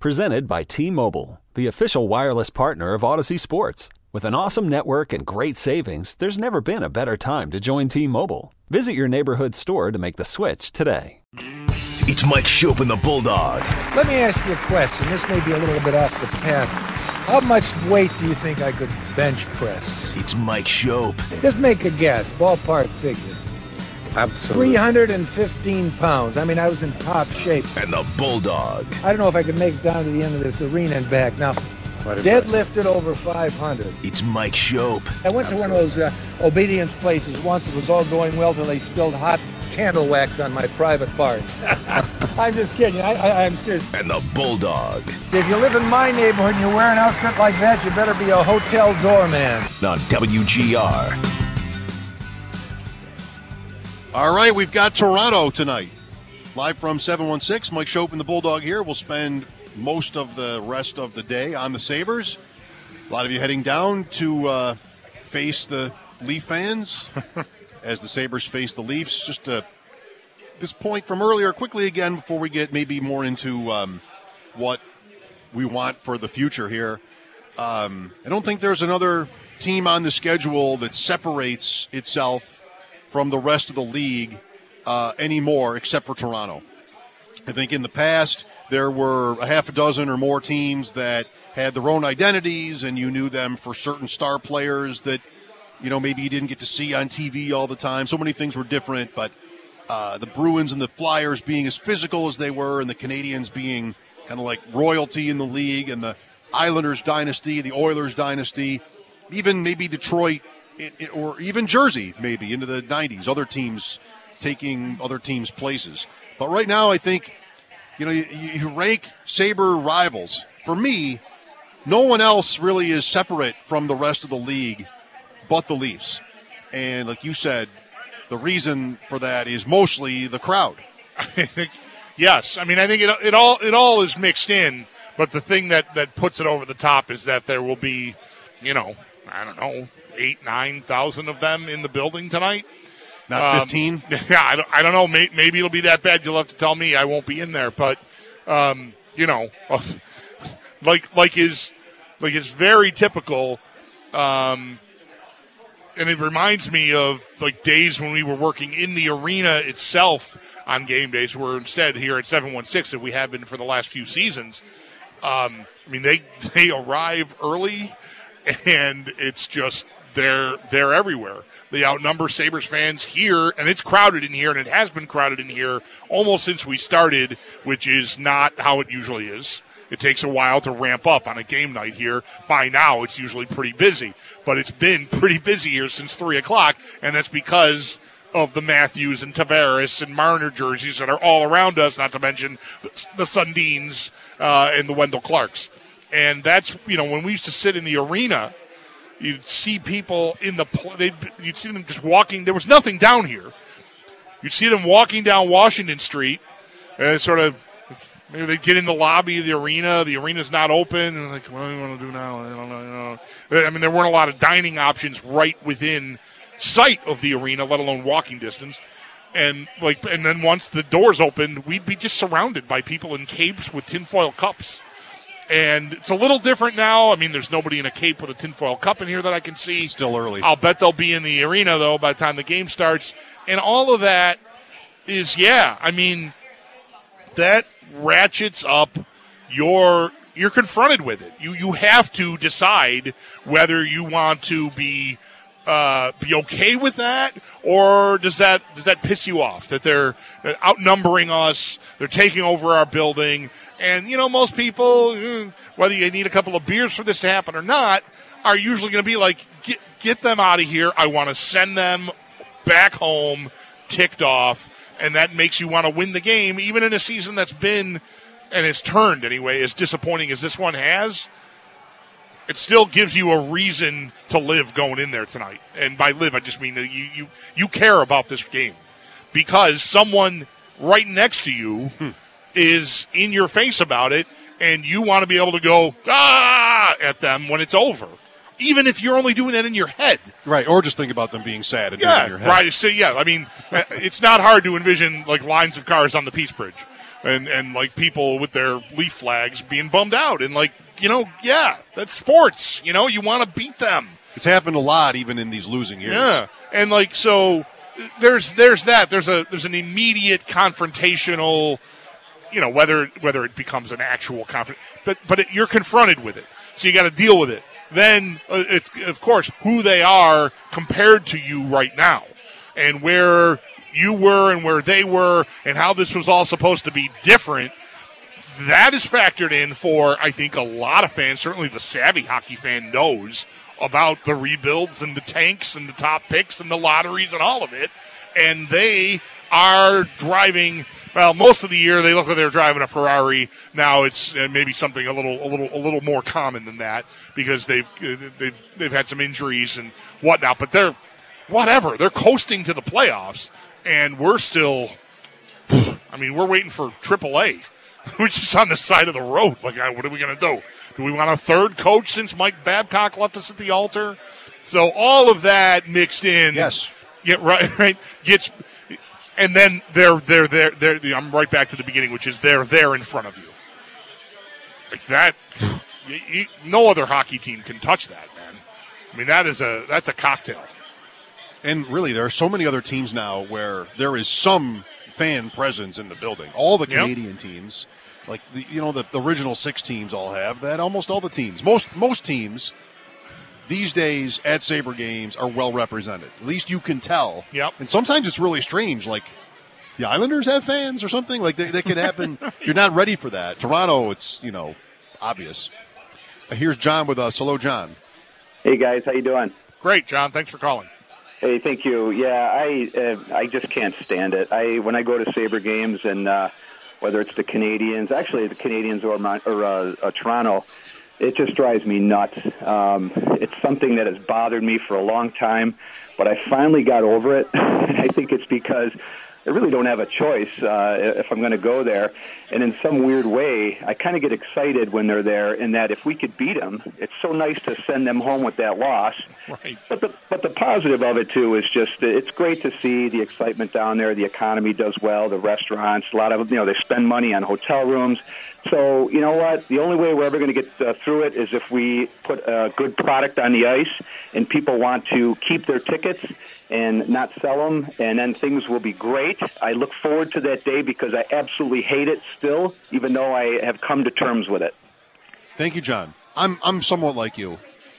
Presented by T-Mobile, the official wireless partner of Odyssey Sports. With an awesome network and great savings, there's never been a better time to join T-Mobile. Visit your neighborhood store to make the switch today. It's Mike Schopp and the Bulldog. Let me ask you a question. This may be a little bit off the path. How much weight do you think I could bench press? It's Mike Schopp. Just make a guess, ballpark figure. Absolutely. 315 pounds. I mean, I was in top shape. And the Bulldog. I don't know if I could make it down to the end of this arena and back. Now, deadlifted over 500. It's Mike Schopp. I went to one of those obedience places once. It was all going well till they spilled hot candle wax on my private parts. I'm just kidding. I'm serious. And the Bulldog. If you live in my neighborhood and you wear an outfit like that, you better be a hotel doorman. On WGR. All right, we've got Toronto tonight. Live from 716, Mike Schopp and the Bulldog here. We'll spend most of the rest of the day on the Sabres. A lot of you heading down to face the Leaf fans as the Sabres face the Leafs. Just this point from earlier, quickly again, before we get maybe more into what we want for the future here. I don't think there's another team on the schedule that separates itself from the rest of the league anymore, except for Toronto. I think in the past there were a half a dozen or more teams that had their own identities, and you knew them for certain star players that, you know, maybe you didn't get to see on TV all the time. So many things were different, but the Bruins and the Flyers being as physical as they were, and the Canadiens being kind of like royalty in the league, and the Islanders dynasty, the Oilers dynasty, even maybe Detroit, or even Jersey, maybe, into the 90s, other teams taking other teams' places. But right now, I think, you know, you rank Sabre rivals. For me, no one else really is separate from the rest of the league but the Leafs. And like you said, the reason for that is mostly the crowd. Yes. I mean, I think it all is mixed in, but the thing that puts it over the top is that there will be, you know, I don't know, 8,000-9,000 of them in the building tonight. Not 15? Yeah, I don't know. Maybe it'll be that bad. You'll have to tell me. I won't be in there. But, you know, like is very typical. And it reminds me of, like, days when we were working in the arena itself on game days, where instead here at 716, that we have been for the last few seasons. I mean, they arrive early, and it's just they're everywhere. They outnumber Sabres fans here, and it's crowded in here, and it has been crowded in here almost since we started, which is not how it usually is. It takes a while to ramp up on a game night here. By now, it's usually pretty busy, but it's been pretty busy here since 3 o'clock, and that's because of the Matthews and Tavares and Marner jerseys that are all around us, not to mention the Sundins and the Wendell Clarks. And that's, you know, when we used to sit in the arena, you'd see people you'd see them just walking. There was nothing down here. You'd see them walking down Washington Street, and sort of, maybe they get in the lobby of the arena. The arena's not open, and like, what do you want to do now? I don't know. I mean, there weren't a lot of dining options right within sight of the arena, let alone walking distance. And then once the doors opened, we'd be just surrounded by people in capes with tinfoil cups. And it's a little different now. I mean, there's nobody in a cape with a tinfoil cup in here that I can see. It's still early. I'll bet they'll be in the arena, though, by the time the game starts. And all of that is, I mean, that ratchets up you're confronted with it. You have to decide whether you want to be okay with that, or does that piss you off that they're outnumbering us, they're taking over our building. And, you know, most people, whether you need a couple of beers for this to happen or not, are usually going to be like, get them out of here. I want to send them back home, ticked off. And that makes you want to win the game, even in a season that's been, and has turned anyway, as disappointing as this one has. It still gives you a reason to live going in there tonight. And by live, I just mean that you care about this game. Because someone right next to you is in your face about it, and you want to be able to go, at them when it's over. Even if you're only doing that in your head. Right, or just think about them being sad and doing it in your head. Right. So, I mean, it's not hard to envision, like, lines of cars on the Peace Bridge. and like people with their Leaf flags being bummed out. And like, yeah, that's sports. You want to beat them. It's happened a lot, even in these losing years. Yeah, and like so, there's that. There's an immediate confrontational, whether it becomes an actual conflict, but you're confronted with it, so you got to deal with it. Then it's of course who they are compared to you right now, and where you were and where they were, and how this was all supposed to be different. That is factored in for, I think, a lot of fans. Certainly the savvy hockey fan knows about the rebuilds and the tanks and the top picks and the lotteries and all of it. And they are driving, well, most of the year they look like they're driving a Ferrari. Now it's maybe something a little more common than that because they've had some injuries and whatnot. But they're coasting to the playoffs, and we're still, we're waiting for AAA. Which is on the side of the road. Like, what are we going to do? Do we want a third coach since Mike Babcock left us at the altar? So all of that mixed in. Yes. Right. And then they're I'm right back to the beginning, which is they're there in front of you. Like that. No other hockey team can touch that, man. That's a cocktail. And really, there are so many other teams now where there is some fan presence in the building. All the Canadian teams, like the original 6 teams all have that. Almost all the teams. Most teams these days at Sabre games are well represented. At least you can tell. Yep. And sometimes it's really strange, like the Islanders have fans or something. Like that could happen. You're not ready for that. Toronto, it's obvious. Here's John with us. Hello, John. Hey guys, how you doing? Great, John. Thanks for calling. Hey, thank you. Yeah, I just can't stand it. When I go to Sabre games, and whether it's the Canadians, actually the Canadians or Toronto, it just drives me nuts. It's something that has bothered me for a long time, but I finally got over it. I think it's because I really don't have a choice if I'm going to go there. And in some weird way, I kind of get excited when they're there in that if we could beat them, it's so nice to send them home with that loss. Right. But the positive of it, too, is just it's great to see the excitement down there. The economy does well, the restaurants, a lot of them, they spend money on hotel rooms. So, you know what? The only way we're ever going to get through it is if we put a good product on the ice and people want to keep their tickets and not sell them, and then things will be great. I look forward to that day because I absolutely hate it still, even though I have come to terms with it. Thank you, John. I'm somewhat like you.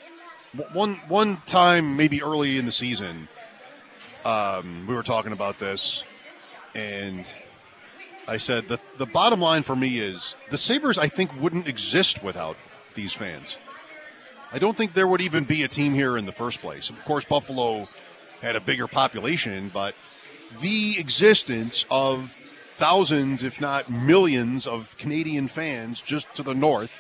One time, maybe early in the season, we were talking about this, and I said the bottom line for me is the Sabres, I think, wouldn't exist without these fans. I don't think there would even be a team here in the first place. Of course, Buffalo had a bigger population, but the existence of thousands, if not millions, of Canadian fans just to the north,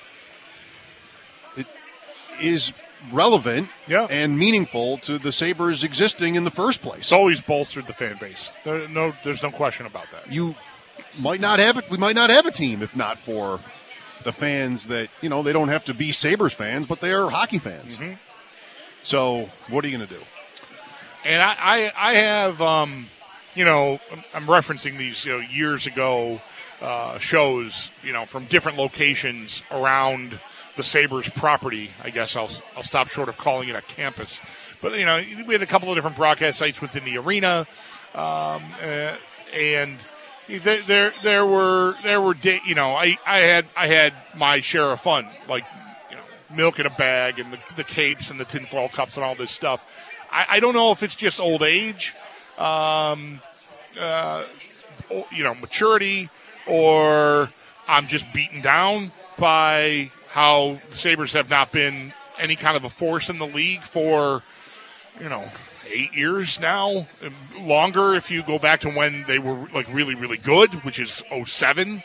it is relevant and meaningful to the Sabres existing in the first place. It's always bolstered the fan base. There's no question about that. You might not have it. We might not have a team if not for the fans that, they don't have to be Sabres fans, but they're hockey fans. Mm-hmm. So what are you going to do? And I have, I'm referencing these, years ago shows, from different locations around the Sabres property. I guess I'll stop short of calling it a campus. But, we had a couple of different broadcast sites within the arena. And there were I had my share of fun, like, milk in a bag and the capes and the tinfoil cups and all this stuff. I don't know if it's just old age, maturity, or I'm just beaten down by how the Sabres have not been any kind of a force in the league for, 8 years now, longer if you go back to when they were like really, really good, which is 2007.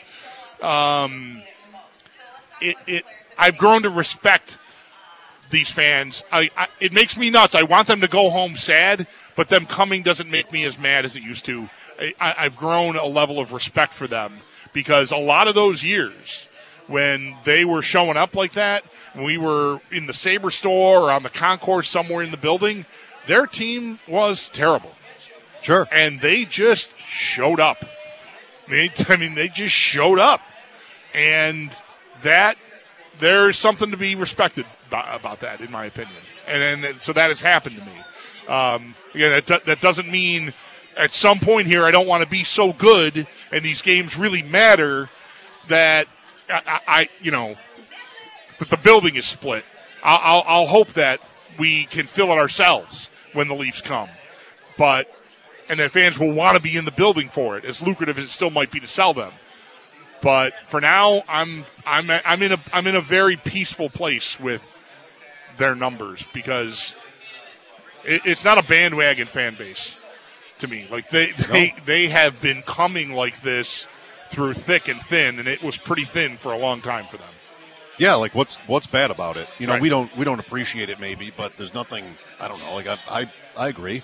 I've grown to respect these fans. It makes me nuts. I want them to go home sad, but them coming doesn't make me as mad as it used to. I've grown a level of respect for them because a lot of those years when they were showing up like that, when we were in the Sabre store or on the concourse somewhere in the building, their team was terrible. Sure. And they just showed up. They just showed up, and that there's something to be respected about that, in my opinion. And so that has happened to me. Again, that doesn't mean at some point here I don't want to be so good and these games really matter that that the building is split. I'll hope that we can fill it ourselves when the Leafs come, and that fans will want to be in the building for it, as lucrative as it still might be to sell them. But for now, I'm in a very peaceful place with their numbers, because it's not a bandwagon fan base to me. Like they have been coming like this through thick and thin, and it was pretty thin for a long time for them. Yeah, like what's bad about it? Right. We don't appreciate it maybe, but there's nothing. I don't know. Like I agree.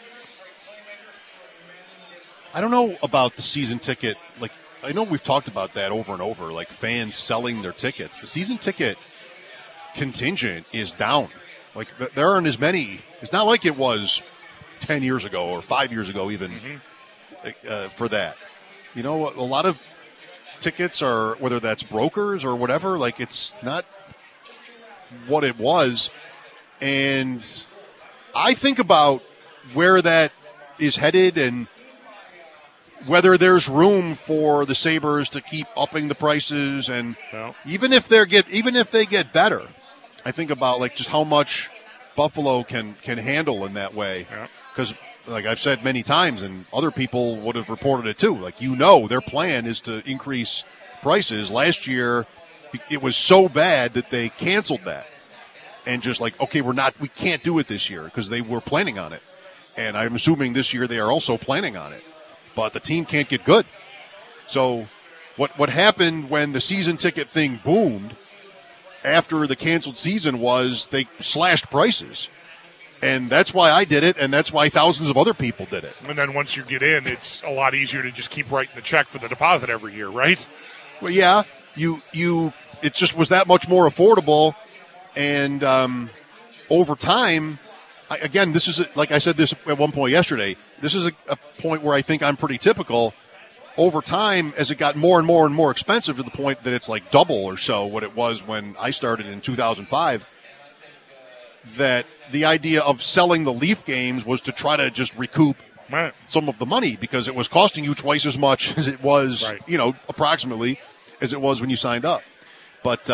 I don't know about the season ticket. Like, I know we've talked about that over and over, like fans selling their tickets. The season ticket contingent is down. Like, there aren't as many. It's not like it was 10 years ago or 5 years ago even for that. A lot of tickets are, whether that's brokers or whatever, like it's not what it was. And I think about where that is headed and whether there's room for the Sabres to keep upping the prices, and even if they get better, I think about like just how much Buffalo can handle in that way. Because like I've said many times, and other people would have reported it too, like their plan is to increase prices. Last year, it was so bad that they canceled that, and just like, okay, we can't do it this year because they were planning on it, and I'm assuming this year they are also planning on it. But the team can't get good. So what happened when the season ticket thing boomed after the canceled season was they slashed prices. And that's why I did it, and that's why thousands of other people did it. And then once you get in, it's a lot easier to just keep writing the check for the deposit every year, right? Well, yeah, it just was that much more affordable. And over time, again, this is, like I said this at one point yesterday, this is a point where I think I'm pretty typical. Over time, as it got more and more and more expensive to the point that it's like double or so what it was when I started in 2005, that the idea of selling the Leaf games was to try to just recoup some of the money, because it was costing you twice as much as it was, approximately as it was when you signed up. But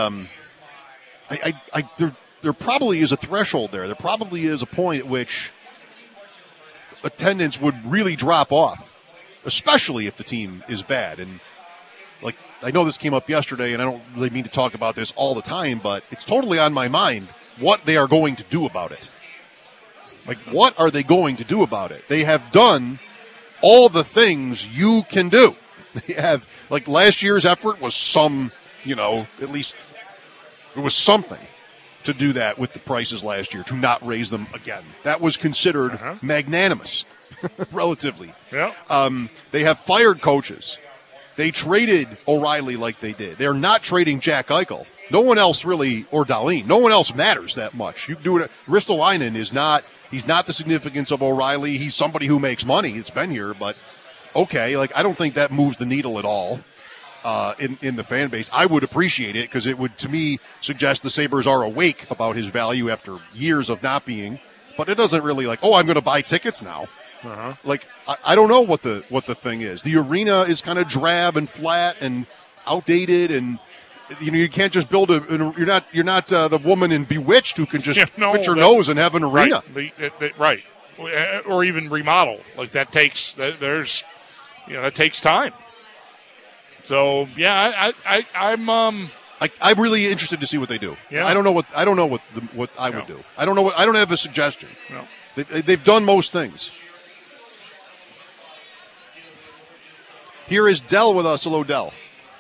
there probably is a threshold there. There probably is a point at which attendance would really drop off, especially if the team is bad. And like, I know this came up yesterday, and I don't really mean to talk about this all the time, but it's totally on my mind what they are going to do about it. Like, what are they going to do about it? They have done all the things you can do. They have, like, last year's effort was at least it was something to do that with the prices last year, to not raise them again. That was considered magnanimous, relatively. Yeah. They have fired coaches. They traded O'Reilly like they did. They're not trading Jack Eichel. No one else really, or Dahlin, no one else matters that much. You do it. Ristolainen he's not the significance of O'Reilly. He's somebody who makes money. It's been here, but okay, like, I don't think that moves the needle at all. In the fan base, I would appreciate it, because it would, to me, suggest the Sabres are awake about his value after years of not being. But it doesn't really I'm going to buy tickets now. Like, I don't know what the thing is. The arena is kind of drab and flat and outdated, and you can't just build you're not the woman in Bewitched who can just switch her nose and have an arena. Right. Or even remodel. Like, that takes time. So yeah, I'm really interested to see what they do. Yeah. I don't know what I would do. I don't know I don't have a suggestion. No. They've done most things. Here is Dell with us. Hello, Dell.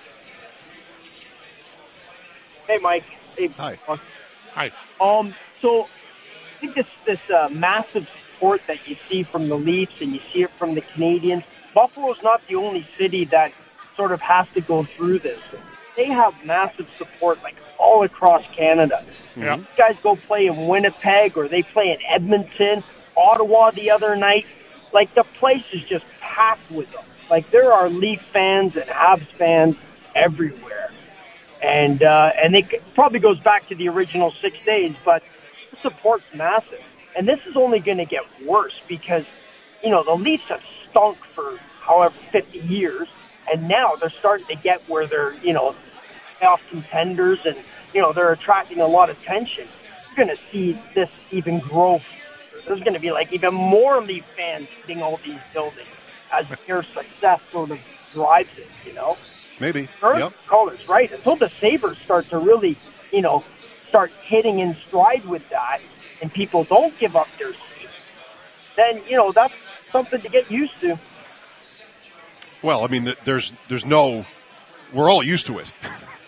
Hey, Mike. Hey. Hi. Hi. So I think this massive support that you see from the Leafs and you see it from the Canadians, Buffalo's not the only city that sort of has to go through this. They have massive support, like, all across Canada. Yeah. These guys go play in Winnipeg, or they play in Edmonton, Ottawa the other night. Like, the place is just packed with them. Like, there are Leaf fans and Habs fans everywhere. And it probably goes back to the original 6 days, but the support's massive. And this is only going to get worse because, the Leafs have stunk for however 50 years, and now they're starting to get where they're, playoff contenders, and, they're attracting a lot of attention. You're going to see this even grow. There's going to be, even more Leaf fans hitting all these buildings as their success sort of drives it, Maybe. Yep. Colors, right? Until the Sabres start to really, start hitting in stride with that, and people don't give up their seats, then, that's something to get used to. Well, I mean, there's no, we're all used to it.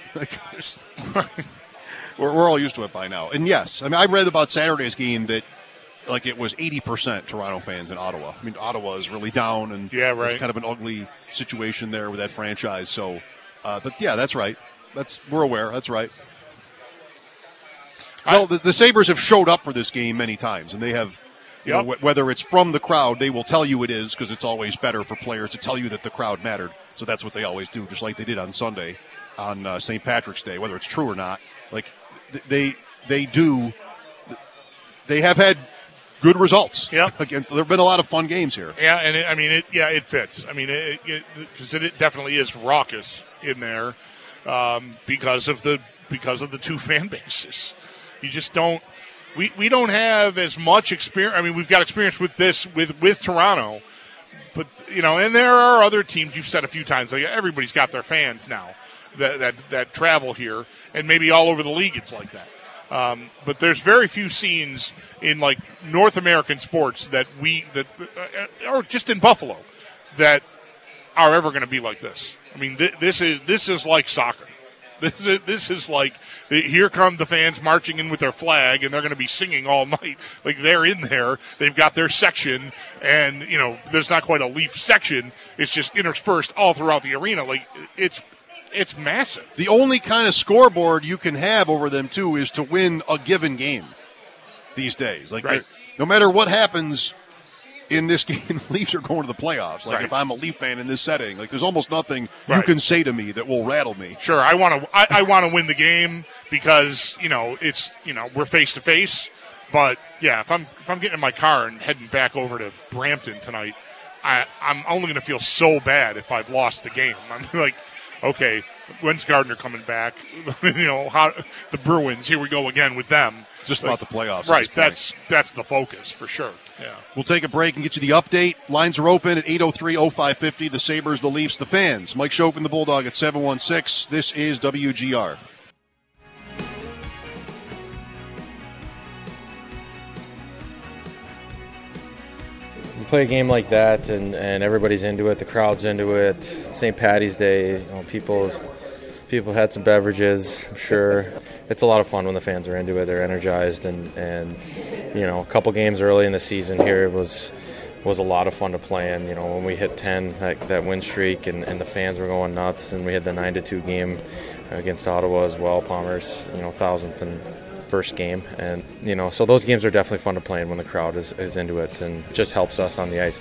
we're all used to it by now. And yes, I mean, I read about Saturday's game that, it was 80% Toronto fans in Ottawa. I mean, Ottawa is really down, and it's kind of an ugly situation there with that franchise. So, but yeah, that's right. We're aware. That's right. Well, the Sabres have showed up for this game many times, and they have, whether it's from the crowd, they will tell you it is, because it's always better for players to tell you that the crowd mattered. So that's what they always do, just like they did on Sunday on St. Patrick's Day, whether it's true or not. They have had good results. There have been a lot of fun games here. Yeah, and it fits. I mean, because it definitely is raucous in there because of the two fan bases. You just don't. We don't have as much experience. I mean, we've got experience with this with Toronto, but and there are other teams. You've said a few times, everybody's got their fans now that travel here, and maybe all over the league it's like that. But there's very few scenes in North American sports or just in Buffalo that are ever going to be like this. I mean, this is like soccer. This is like, here come the fans marching in with their flag, and they're going to be singing all night. They're in there, they've got their section, and there's not quite a Leaf section. It's just interspersed all throughout the arena. It's massive. The only kind of scoreboard you can have over them, too, is to win a given game these days. No matter what happens in this game, the Leafs are going to the playoffs. If I'm a Leaf fan in this setting, there's almost nothing you can say to me that will rattle me. Sure, I want to win the game because, it's, we're face to face. But, yeah, if I'm getting in my car and heading back over to Brampton tonight, I'm only going to feel so bad if I've lost the game. I'm okay, when's Gardner coming back? How the Bruins, here we go again with them. Just about the playoffs. Right, that's the focus for sure. Yeah. We'll take a break and get you the update. Lines are open at 803-0550. The Sabres, the Leafs, the fans. Mike Schopen, the Bulldog at 716. This is WGR. You play a game like that, and everybody's into it. The crowd's into it. St. Paddy's Day, people had some beverages, I'm sure. It's a lot of fun when the fans are into it. They're energized, and a couple games early in the season here was a lot of fun to play in. When we hit 10, that win streak, and the fans were going nuts, and we had the 9-2 game against Ottawa as well. Palmer's 1,000th and first game, and so those games are definitely fun to play in when the crowd is into it, and it just helps us on the ice.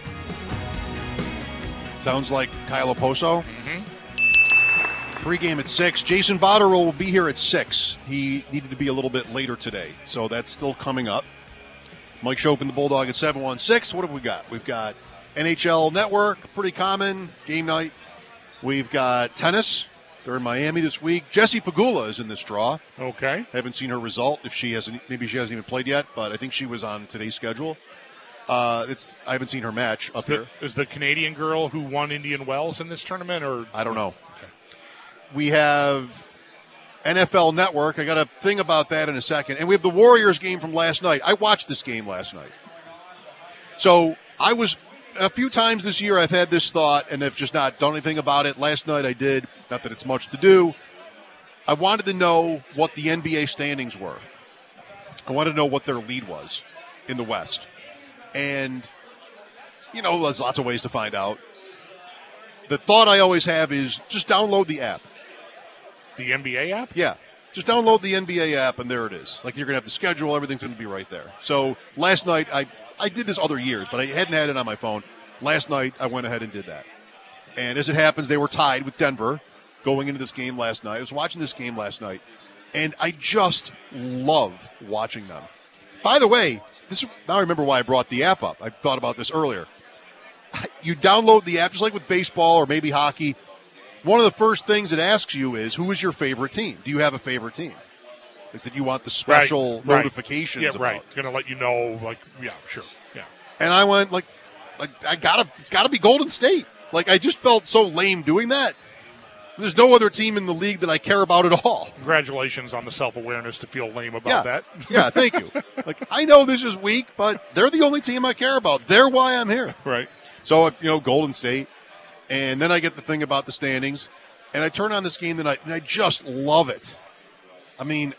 Sounds like Kyle Oposo. Pre-game at 6. Jason Botterill will be here at 6. He needed to be a little bit later today, so that's still coming up. Mike Schopen, the Bulldog at 716. What have we got? We've got NHL Network, pretty common, game night. We've got tennis. They're in Miami this week. Jessie Pegula is in this draw. Okay. Haven't seen her result. Maybe she hasn't even played yet, but I think she was on today's schedule. I haven't seen her match up here. Is the Canadian girl who won Indian Wells in this tournament, or I don't know. We have NFL Network. I got a thing about that in a second. And we have the Warriors game from last night. I watched this game last night. So a few times this year I've had this thought and have just not done anything about it. Last night I did. Not that it's much to do. I wanted to know what the NBA standings were. I wanted to know what their lead was in the West. And, there's lots of ways to find out. The thought I always have is just download the app. The NBA app? Yeah. Just download the NBA app, and there it is. You're going to have the schedule. Everything's going to be right there. So last night, I did this other years, but I hadn't had it on my phone. Last night, I went ahead and did that. And as it happens, they were tied with Denver going into this game last night. I was watching this game last night, and I just love watching them. By the way, now I remember why I brought the app up. I thought about this earlier. You download the app, just like with baseball or maybe hockey. One of the first things it asks you is, who is your favorite team? Do you have a favorite team? Like, did you want the special notifications? Yeah, about? right. Going to let you know, sure. Yeah. And I went, it's got to be Golden State. Like, I just felt so lame doing that. There's no other team in the league that I care about at all. Congratulations on the self-awareness to feel lame about that. Yeah, thank you. Like, I know this is weak, but they're the only team I care about. They're why I'm here. Right. So, Golden State. And then I get the thing about the standings. And I turn on this game tonight, and I just love it. I mean,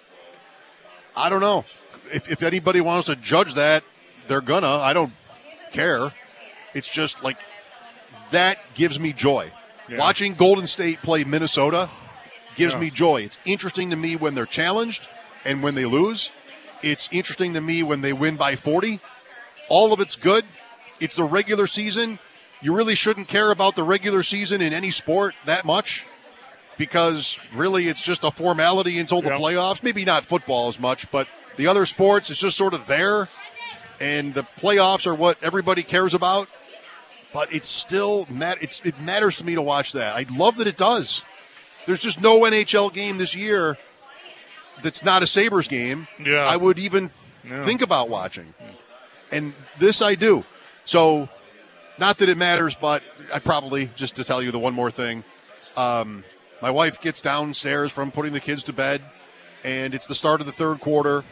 I don't know. If anybody wants to judge that, they're gonna. I don't care. It's just like that gives me joy. Yeah. Watching Golden State play Minnesota gives me joy. It's interesting to me when they're challenged and when they lose. It's interesting to me when they win by 40. All of it's good. It's the regular season. You really shouldn't care about the regular season in any sport that much because really it's just a formality until the playoffs. Maybe not football as much, but the other sports, it's just sort of there. And the playoffs are what everybody cares about. But it's still it matters to me to watch that. I love that it does. There's just no NHL game this year that's not a Sabres game. Yeah. I would even think about watching. And this I do. So, not that it matters, but I probably, just to tell you the one more thing, my wife gets downstairs from putting the kids to bed, and it's the start of the third quarter.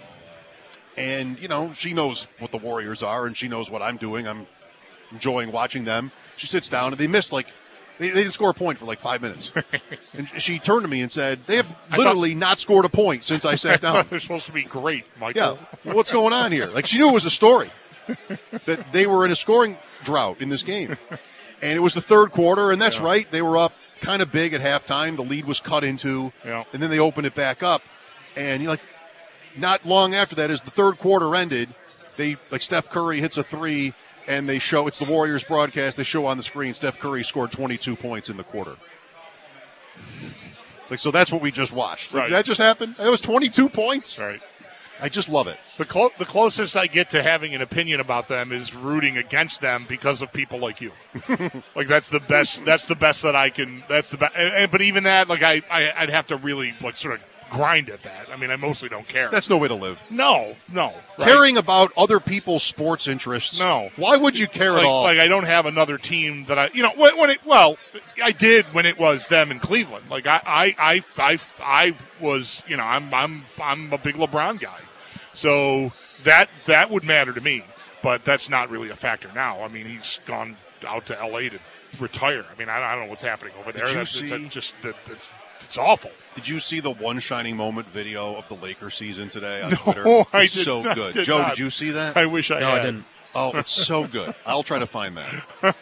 And, she knows what the Warriors are, and she knows what I'm doing. I'm enjoying watching them. She sits down, and they missed, they didn't score a point for 5 minutes. And she turned to me and said, they have literally not scored a point since I sat down. They're supposed to be great, Michael. Yeah, what's going on here? She knew it was a story, that they were in a scoring drought in this game. And it was the third quarter, and that's right. They were up kind of big at halftime. The lead was cut into, and then they opened it back up. And, not long after that, as the third quarter ended, Steph Curry hits a three, and they show, it's the Warriors broadcast, they show on the screen, Steph Curry scored 22 points in the quarter. So that's what we just watched. Right. That just happened? It was 22 points? Right. I just love it. The closest I get to having an opinion about them is rooting against them because of people like you. That's the best. That's the best that I can. That's the best. But even that, I'd have to really sort of grind at that. I mean, I mostly don't care. That's no way to live. No. Right? Caring about other people's sports interests. No. Why would you care at all? I don't have another team that I did when it was them in Cleveland. I was, I'm a big LeBron guy. So that would matter to me, but that's not really a factor now. I mean, he's gone out to L.A. to retire. I mean, I don't know what's happening over there. It's awful. Did you see the one shining moment video of the Lakers season today on Twitter? I it's did so not, good. did Joe, not. did you see that? I wish I had. No, I didn't. Oh, it's so good. I'll try to find that.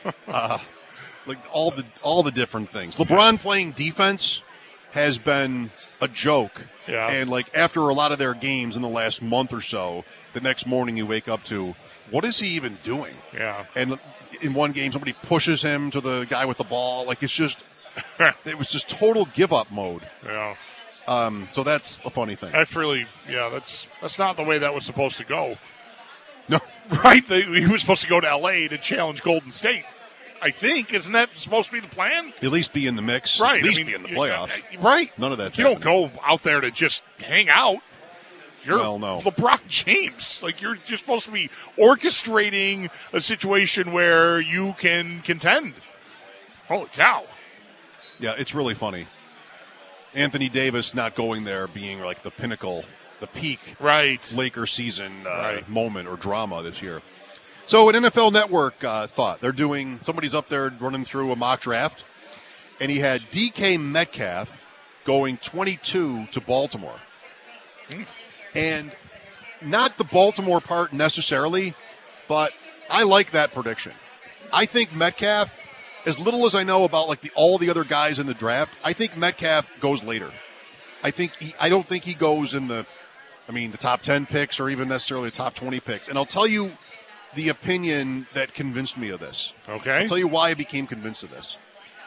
All the different things. LeBron playing defense has been a joke. Yeah. And after a lot of their games in the last month or so, the next morning you wake up to, what is he even doing? Yeah. And in one game, somebody pushes him to the guy with the ball. It's just, it was just total give up mode. Yeah. So that's a funny thing. That's really, that's not the way that was supposed to go. No. Right? He was supposed to go to L.A. to challenge Golden State. I think. Isn't that supposed to be the plan? At least be in the mix. Right. At least be in the playoffs. Right. None of that's You don't go out there to just hang out. You're no. LeBron James. You're supposed to be orchestrating a situation where you can contend. Holy cow. Yeah, it's really funny. Anthony Davis not going there being the pinnacle, the peak Laker season moment or drama this year. So an NFL Network thought somebody's up there running through a mock draft, and he had DK Metcalf going 22 to Baltimore. And not the Baltimore part necessarily, but I like that prediction. I think Metcalf, as little as I know about all the other guys in the draft, I think Metcalf goes later. I don't think he goes in the top 10 picks or even necessarily the top 20 picks. And I'll tell you the opinion that convinced me of this. Okay. I'll tell you why I became convinced of this.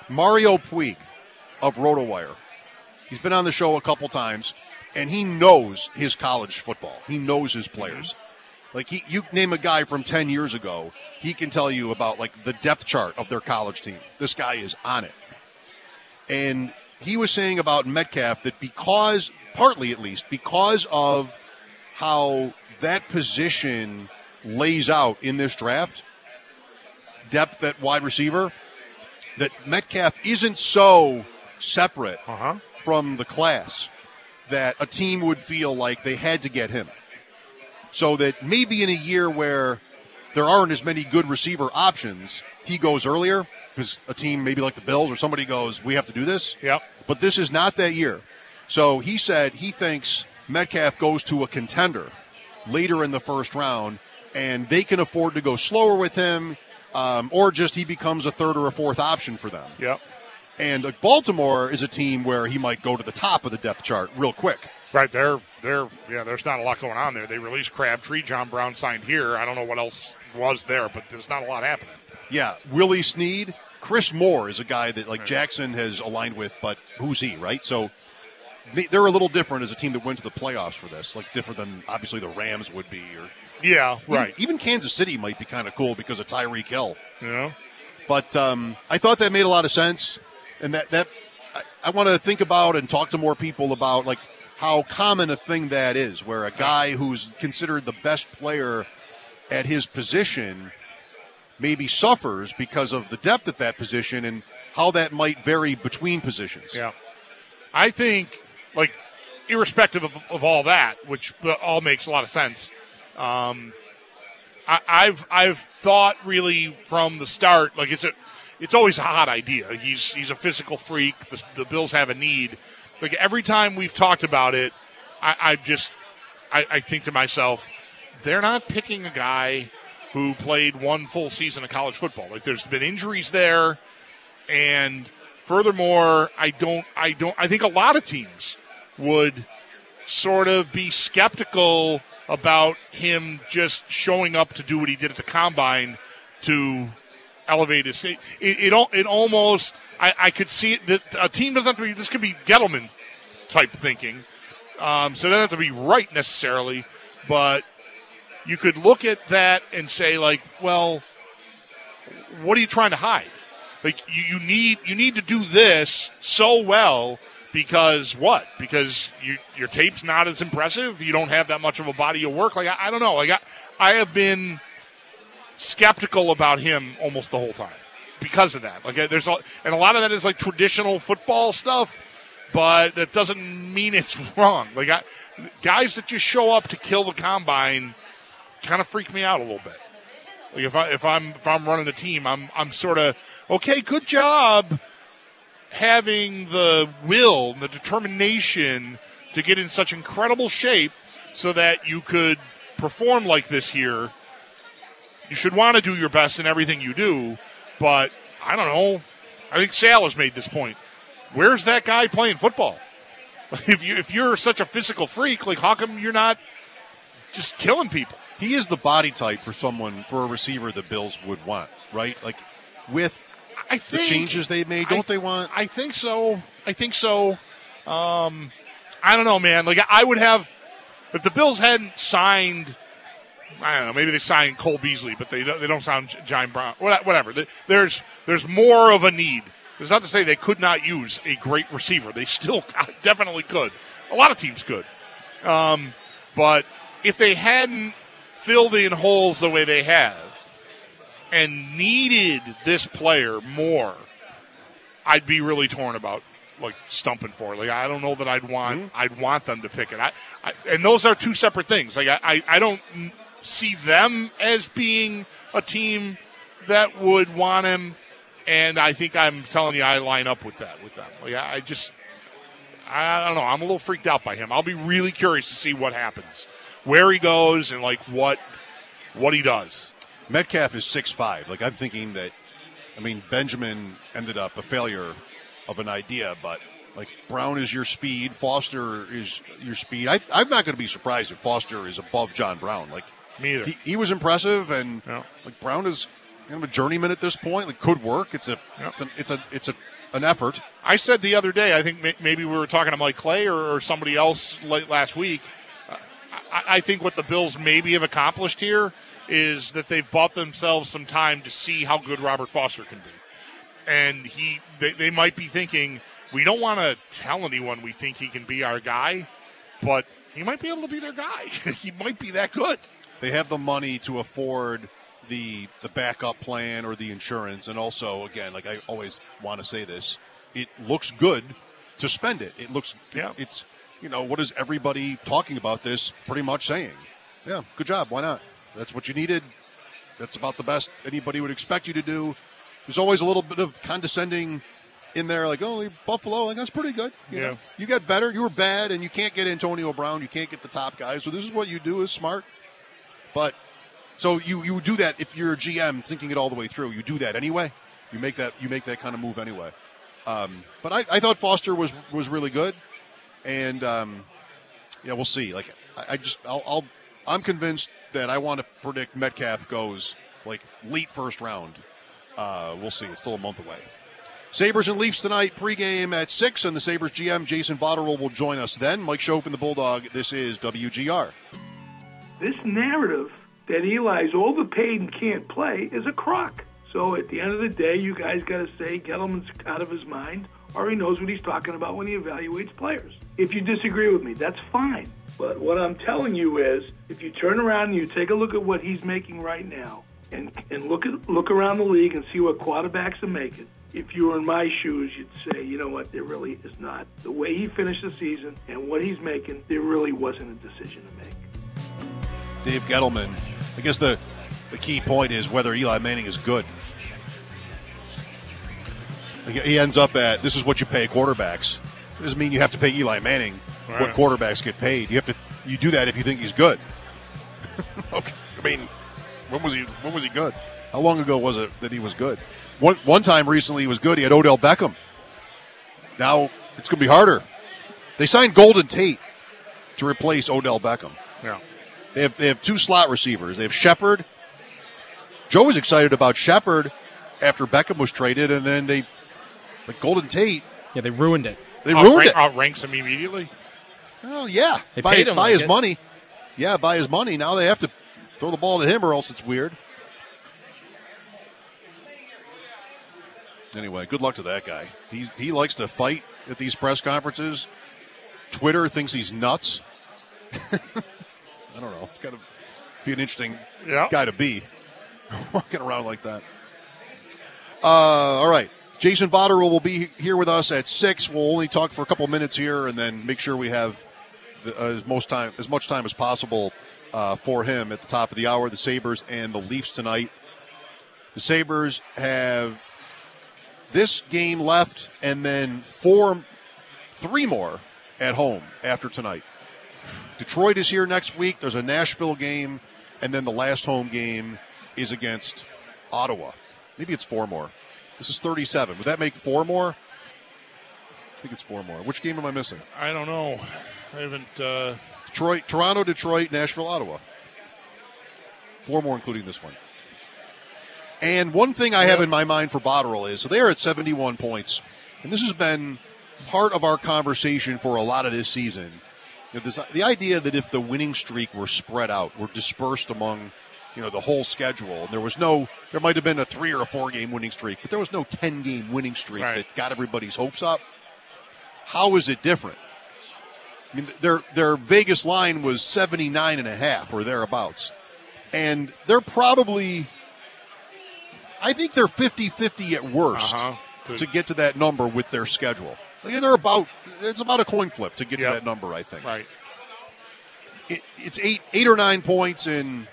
Mario Puig of RotoWire. He's been on the show a couple times, and he knows his college football. He knows his players. Like, you name a guy from 10 years ago, he can tell you about, like, the depth chart of their college team. This guy is on it. And he was saying about Metcalf that partly at least, because of how that position lays out in this draft, depth at wide receiver, that Metcalf isn't so separate from the class that a team would feel like they had to get him. So that maybe in a year where there aren't as many good receiver options, he goes earlier because a team maybe like the Bills or somebody goes, we have to do this. Yep. But this is not that year. So he said he thinks Metcalf goes to a contender later in the first round, and they can afford to go slower with him, or just he becomes a third or a fourth option for them. Yep. And Baltimore is a team where he might go to the top of the depth chart real quick. Right, there's not a lot going on there. They released Crabtree, John Brown signed here. I don't know what else was there, but there's not a lot happening. Yeah, Willie Snead, Chris Moore is a guy that like Jackson has aligned with, but who's he, right? So they're a little different as a team that went to the playoffs for this, like different than obviously the Rams would be. Yeah, right. Even Kansas City might be kind of cool because of Tyreek Hill. Yeah. But I thought that made a lot of sense, and that I want to think about and talk to more people about like how common a thing that is, where a guy who's considered the best player at his position maybe suffers because of the depth at that position and how that might vary between positions. Yeah. I think, like, irrespective of all that, which all makes a lot of sense, I've thought really from the start, like it's always a hot idea. He's a physical freak. The Bills have a need. Like every time we've talked about it, I think to myself, they're not picking a guy who played one full season of college football. Like there's been injuries there, and furthermore, I think a lot of teams would sort of be skeptical about him just showing up to do what he did at the combine to elevate his. It almost I could see it that a team doesn't have to be. This could be Gettleman type thinking, so it doesn't have to be right necessarily, but you could look at that and say like, well, what are you trying to hide? Like you need to do this so well because what? Because your tape's not as impressive. You don't have that much of a body of work. Like I don't know. Like I have been skeptical about him almost the whole time because of that. Like and a lot of that is like traditional football stuff, but that doesn't mean it's wrong. Like guys that just show up to kill the combine kind of freak me out a little bit. Like if I'm running a team, I'm sort of okay. Good job having the will and the determination to get in such incredible shape so that you could perform like this here. You should want to do your best in everything you do, but I don't know. I think Sal has made this point. Where's that guy playing football? If you're such a physical freak, like how come you're not just killing people? He is the body type for a receiver the Bills would want, right? Like with the changes they made, don't they want? I think so. I don't know, man. Like I would have, if the Bills hadn't signed, I don't know, maybe they signed Cole Beasley, but they don't sign John Brown. Whatever. There's more of a need. It's not to say they could not use a great receiver. They still definitely could. A lot of teams could. But if they hadn't filled in holes the way they have and needed this player more, I'd be really torn about like stumping for it. Like I don't know that I'd want them to pick it. And those are two separate things. Like I don't see them as being a team that would want him, and I think I'm telling you I line up with them. Like I don't know. I'm a little freaked out by him. I'll be really curious to see what happens, where he goes, and like what he does. Metcalf is 6'5". Like I'm thinking that, I mean, Benjamin ended up a failure of an idea, but like Brown is your speed, Foster is your speed. I'm not going to be surprised if Foster is above John Brown. Like me either. He was impressive, and like Brown is kind of a journeyman at this point. Like could work. It's a an effort. I said the other day, I think maybe we were talking to Mike Clay or somebody else late last week. I think what the Bills maybe have accomplished here is that they've bought themselves some time to see how good Robert Foster can be. And they might be thinking, we don't want to tell anyone we think he can be our guy, but he might be able to be their guy. He might be that good. They have the money to afford the backup plan or the insurance. And also, again, like I always want to say this, it looks good to spend it. It looks, it's, what is everybody talking about this pretty much saying? Yeah, good job. Why not? That's what you needed. That's about the best anybody would expect you to do. There's always a little bit of condescending in there, like, oh, Buffalo, like, that's pretty good. You know, you got better. You were bad, and you can't get Antonio Brown. You can't get the top guys. So this is what you do is smart. But so you do that if you're a GM thinking it all the way through. You do that anyway. You make that kind of move anyway. But I thought Foster was really good, and we'll see. Like I'm convinced that I want to predict Metcalf goes like late first round. We'll see. It's still a month away. Sabres and Leafs tonight, pregame at 6, and the Sabres GM, Jason Botterill, will join us then. Mike Schopp and the Bulldog, this is WGR. This narrative that Eli's overpaid and can't play is a crock. So at the end of the day, you guys got to say Gettleman's out of his mind, or he knows what he's talking about when he evaluates players. If you disagree with me, that's fine. But what I'm telling you is, if you turn around and you take a look at what he's making right now, and look around the league and see what quarterbacks are making, if you were in my shoes, you'd say, you know what, there really is not. The way he finished the season and what he's making, there really wasn't a decision to make. Dave Gettleman, I guess the key point is whether Eli Manning is good. He ends up at, this is what you pay quarterbacks. It doesn't mean you have to pay Eli Manning what quarterbacks get paid. You do that if you think he's good. Okay. I mean, when was he good? How long ago was it that he was good? One time recently he was good. He had Odell Beckham. Now it's going to be harder. They signed Golden Tate to replace Odell Beckham. Yeah. They have two slot receivers. They have Shepard. Joe was excited about Shepard after Beckham was traded, and then Golden Tate. Yeah, they ruined it. They ruined it. Outranks him immediately? Oh, yeah. They paid him by like his money. Yeah, by his money. Now they have to throw the ball to him or else it's weird. Anyway, good luck to that guy. He likes to fight at these press conferences. Twitter thinks he's nuts. I don't know. It's got to be an interesting guy to be walking around like that. All right. Jason Botterill will be here with us at 6. We'll only talk for a couple minutes here and then make sure we have as much time as possible for him at the top of the hour. The Sabres and the Leafs tonight. The Sabres have this game left and then 3 more at home after tonight. Detroit is here next week. There's a Nashville game, and then the last home game is against Ottawa. Maybe it's 4 more. This is 37. Would that make 4 more? I think it's 4 more. Which game am I missing? I don't know. I haven't. Toronto, Detroit, Nashville, Ottawa. 4 more, including this one. And one thing I have in my mind for Botterill is, so they are at 71 points, and this has been part of our conversation for a lot of this season. The idea that if the winning streak were spread out, were dispersed among, the whole schedule, and there might have been a 3 or a 4 game winning streak, but there was no 10-game winning streak that got everybody's hopes up. How is it different? I mean, their Vegas line was 79.5 or thereabouts, and they're probably, I think they're 50-50 at worst to get to that number with their schedule. It's about a coin flip to get to that number, I think. Right. It's 8 or 9 points in,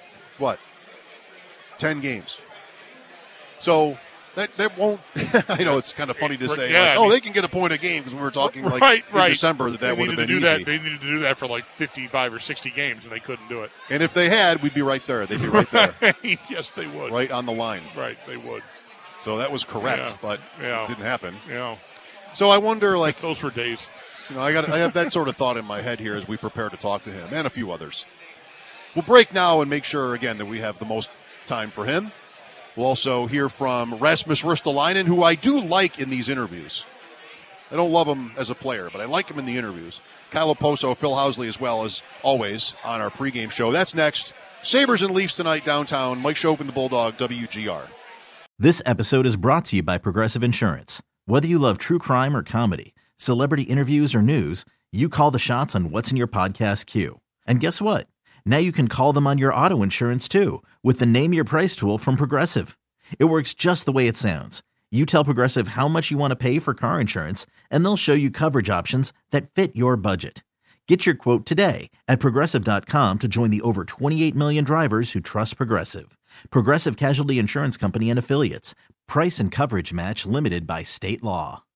10 games. So that won't, I know it's kind of funny to say, they can get a point a game because we were talking in December that would have been easy. They needed to do that for like 55 or 60 games, and they couldn't do it. And if they had, we'd be right there. They'd be right there. Yes, they would. Right on the line. Right, they would. So that was correct, but it didn't happen. Yeah. So I wonder, those were days. I have that sort of thought in my head here as we prepare to talk to him and a few others. We'll break now and make sure again that we have the most time for him. We'll also hear from Rasmus Ristolainen, who I do like in these interviews. I don't love him as a player, but I like him in the interviews. Kyle Oposo, Phil Housley, as well as always on our pregame show. That's next. Sabres and Leafs tonight downtown. Mike Schopen, the Bulldog, WGR. This episode is brought to you by Progressive Insurance. Whether you love true crime or comedy, celebrity interviews or news, you call the shots on what's in your podcast queue. And guess what? Now you can call them on your auto insurance too with the Name Your Price tool from Progressive. It works just the way it sounds. You tell Progressive how much you want to pay for car insurance, and they'll show you coverage options that fit your budget. Get your quote today at Progressive.com to join the over 28 million drivers who trust Progressive. Progressive Casualty Insurance Company and Affiliates. Price and coverage match limited by state law.